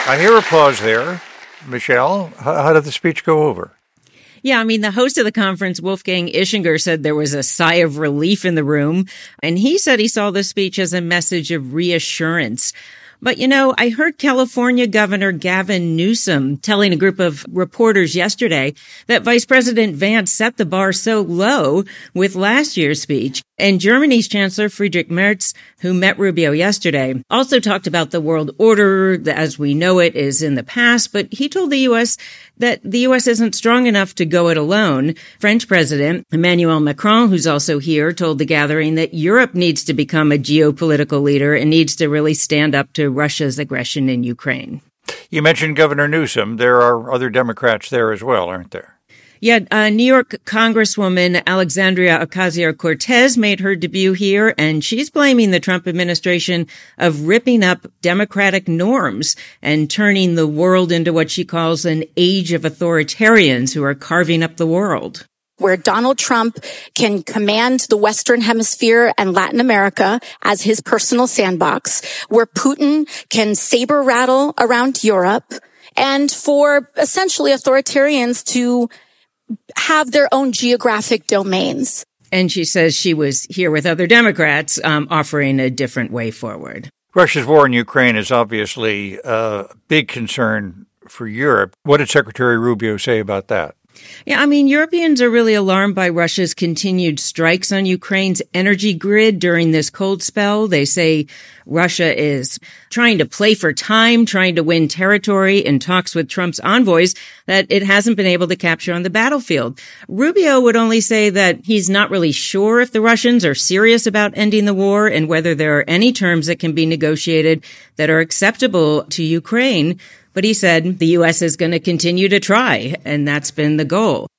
I hear applause there. Michelle, how did the speech go over? Yeah, I mean, the host of the conference, Wolfgang Ischinger, said there was a sigh of relief in the room, and he said he saw the speech as a message of reassurance. But, I heard California Governor Gavin Newsom telling a group of reporters yesterday that Vice President Vance set the bar so low with last year's speech. And Germany's Chancellor Friedrich Merz, who met Rubio yesterday, also talked about the world order as we know it is in the past, but he told the U.S. that the U.S. isn't strong enough to go it alone. French President Emmanuel Macron, who's also here, told the gathering that Europe needs to become a geopolitical leader and needs to really stand up to Russia's aggression in Ukraine. You mentioned Governor Newsom. There are other Democrats there as well, aren't there? Yeah, New York Congresswoman Alexandria Ocasio-Cortez made her debut here, and she's blaming the Trump administration of ripping up democratic norms and turning the world into what she calls an age of authoritarians who are carving up the world. Where Donald Trump can command the Western Hemisphere and Latin America as his personal sandbox, where Putin can saber rattle around Europe, and for essentially authoritarians to have their own geographic domains. And she says she was here with other Democrats offering a different way forward. Russia's war in Ukraine is obviously a big concern for Europe. What did Secretary Rubio say about that? Yeah, I mean, Europeans are really alarmed by Russia's continued strikes on Ukraine's energy grid during this cold spell. They say Russia is trying to play for time, trying to win territory in talks with Trump's envoys that it hasn't been able to capture on the battlefield. Rubio would only say that he's not really sure if the Russians are serious about ending the war and whether there are any terms that can be negotiated that are acceptable to Ukraine. But he said the U.S. is going to continue to try, and that's been the goal.